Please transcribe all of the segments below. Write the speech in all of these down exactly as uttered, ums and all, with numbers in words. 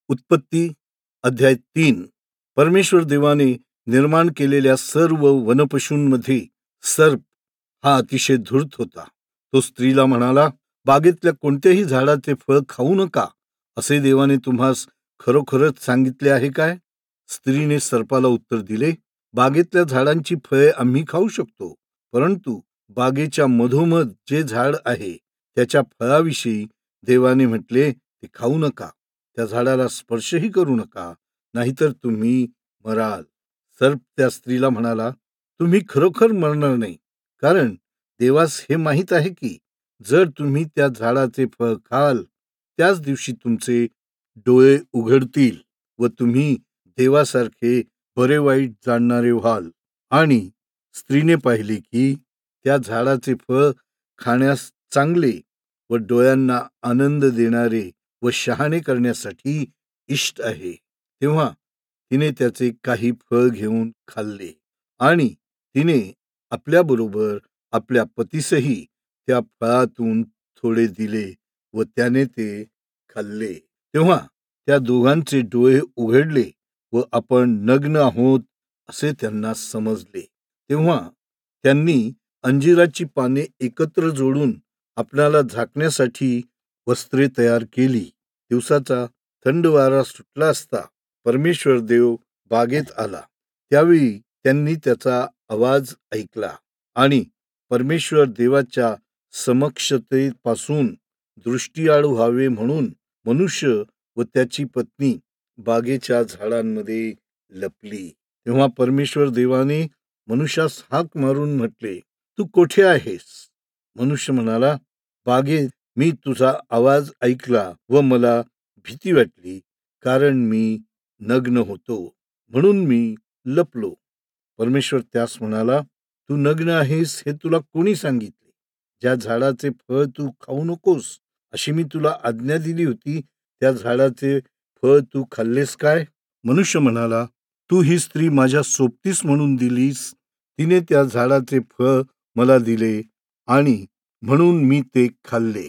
उत्पत्ती अध्याय तीन. परमेश्वर देवाने निर्माण केलेल्या सर्व वनपशूंमध्ये सर्प हा अतिशय धूर्त होता. तो स्त्रीला म्हणाला, बागेतल्या कोणत्याही झाडाचे फळ खाऊ नका, असे देवाने तुम्हास खरोखरच सांगितले आहे काय? स्त्रीने सर्पाला उत्तर दिले, बागेतल्या झाडांची फळे आम्ही खाऊ शकतो, परंतु बागेच्या मधोमध जे झाड आहे त्याच्या फळाविषयी देवाने म्हटले ते खाऊ नका, त्या झाडाला स्पर्शही करू नका, नाहीतर तुम्ही मराल. सर्प त्या स्त्रीला म्हणाला, तुम्ही खरोखर मरणार नाही, कारण देवास हे माहीत आहे की जर तुम्ही त्या झाडाचे फळ खाल त्याच दिवशी तुमचे डोळे उघडतील व तुम्ही देवासारखे बरे वाईट जाणणारे व्हाल. आणि स्त्रीने पाहिले की त्या झाडाचे फळ खाण्यास चांगले व डोळ्यांना आनंद देणारे व शहाणे करण्यासाठी इष्ट आहे, तेव्हा तिने त्याचे काही फळ घेऊन खाल्ले आणि तिने आपल्याबरोबर आपल्या पतीसही त्या फळातून थोडे दिले व त्याने ते खाल्ले. तेव्हा त्या दोघांचे डोळे उघडले व आपण नग्न आहोत असे त्यांना समजले. तेव्हा त्यांनी अंजिराची पाने एकत्र जोडून आपल्याला झाकण्यासाठी वस्त्रे तयार केली. दिवसाचा थंड वारा सुटला असता परमेश्वर देव बागेत आला. त्यावेळी त्यांनी त्याचा आवाज ऐकला आणि परमेश्वर देवाच्या समक्षतेपासून दृष्टीआड व्हावे म्हणून मनुष्य व त्याची पत्नी बागेच्या झाडांमध्ये लपली. तेव्हा परमेश्वर देवाने मनुष्यास हाक मारून म्हटले, तू कोठे आहेस? मनुष्य म्हणाला, बागेत मी तुझा आवाज ऐकला व मला भीती वाटली, कारण मी नग्न होतो, म्हणून मी लपलो. परमेश्वर त्यास म्हणाला, तू नग्न आहेस हे तुला कोणी सांगितले? ज्या झाडाचे फळ तू खाऊ नकोस अशी मी तुला आज्ञा दिली होती, त्या झाडाचे फळ तू खाल्लेस काय? मनुष्य म्हणाला, तू ही स्त्री माझ्या सोबतीस म्हणून दिलीस, तिने त्या झाडाचे फळ मला दिले आणि म्हणून मी ते खाल्ले.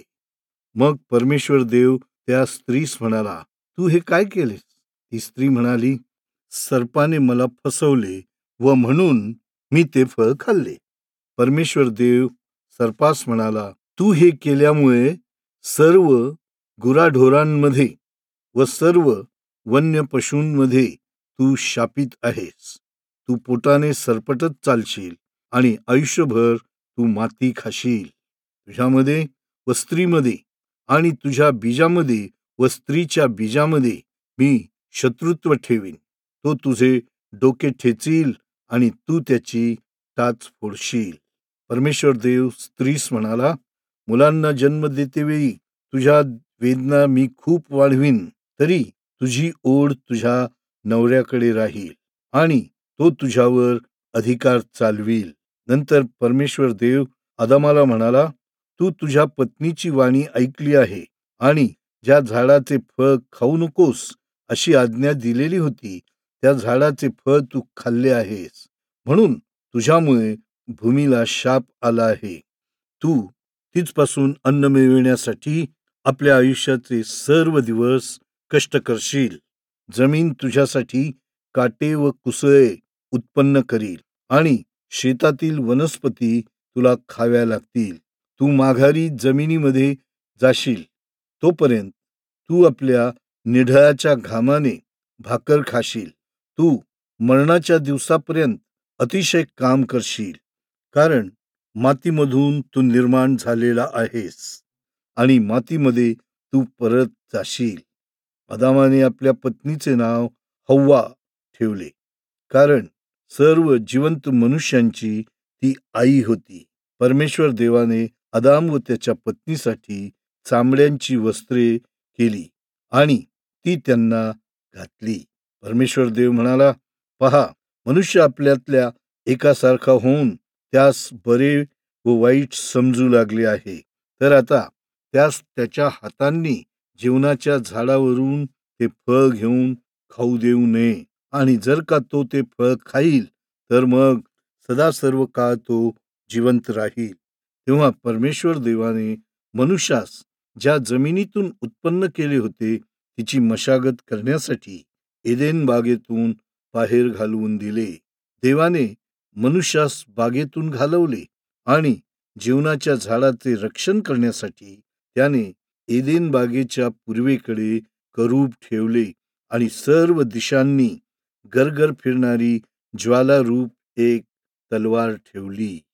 मग परमेश्वर देव त्या स्त्रीस म्हणाला, तू हे काय केलेस? ती स्त्री म्हणाली, सर्पाने मला फसवले व म्हणून मी ते फळ खाल्ले. परमेश्वर देव सर्पास म्हणाला, तू हे केल्यामुळे सर्व गुराढोरांमध्ये व सर्व वन्य पशूंमध्ये तू शापित आहेस. तू पोटाने सरपटत चालशील आणि आयुष्यभर तू माती खाशील. तुझ्यामध्ये व स्त्रीमध्ये आणि तुझ्या बीजामध्ये व स्त्रीच्या बीजामध्ये मी शत्रुत्व ठेवीन. तो तुझे डोके ठेचील आणि तू त्याची टाच फोडशील. परमेश्वर देव स्त्रीस म्हणाला, मुलांना जन्म देतेवेळी तुझ्या वेदना मी खूप वाढवीन, तरी तुझी ओढ तुझ्या नवऱ्याकडे राहील आणि तो तुझ्यावर अधिकार चालवील. नंतर परमेश्वर देव आदामाला म्हणाला, तू तुझ्या पत्नीची वाणी ऐकली आहे आणि ज्या झाडाचे फळ खाऊ नकोस अशी आज्ञा दिलेली होती त्या झाडाचे फळ तू खाल्ले आहेस, म्हणून तुझ्यामुळे भूमीला शाप आला आहे. तू तिचपासून अन्न मिळविण्यासाठी आपल्या आयुष्याचे सर्व दिवस कष्ट करशील. जमीन तुझ्यासाठी काटे व कुसळे उत्पन्न करील आणि शेतातील वनस्पती तुला खाव्या लागतील. तू माघारी जमिनीमध्ये जाशील, तोपर्यंत तू आपल्या निढळाच्या घामाने भाकर खाशील. तू मरणाच्या दिवसापर्यंत अतिशय काम करशील, कारण मातीमधून तू निर्माण झालेला आहेस आणि मातीमध्ये तू परत जाशील. आदामाने आपल्या पत्नीचे नाव हव्वा ठेवले, कारण सर्व जिवंत मनुष्यांची ती आई होती. परमेश्वर देवाने आदाम व त्याच्या पत्नीसाठी चामड्यांची वस्त्रे केली आणि ती त्यांना घातली. परमेश्वर देव म्हणाला, पहा, मनुष्य आपल्यातल्या एकासारखा होऊन त्यास बरे व वाईट समजू लागले आहे, तर आता त्यास त्याच्या हातांनी जीवनाच्या झाडावरून ते फळ घेऊन खाऊ देऊ नये, आणि जर का तो ते फळ खाईल तर मग सदा सर्व काळ तो जिवंत राहील. तेव्हा परमेश्वर देवाने मनुष्यास ज्या जमिनीतून उत्पन्न केले होते तिची मशागत करण्यासाठी एदेन बागेतून बाहेर घालवून दिले. देवाने मनुष्यास बागेतून घालवले आणि जीवनाच्या झाडाचे रक्षण करण्यासाठी त्याने एदेन बागेच्या पूर्वेकडे करूब ठेवले आणि सर्व दिशांनी गरगर फिरणारी ज्वालारूप एक तलवार ठेवली.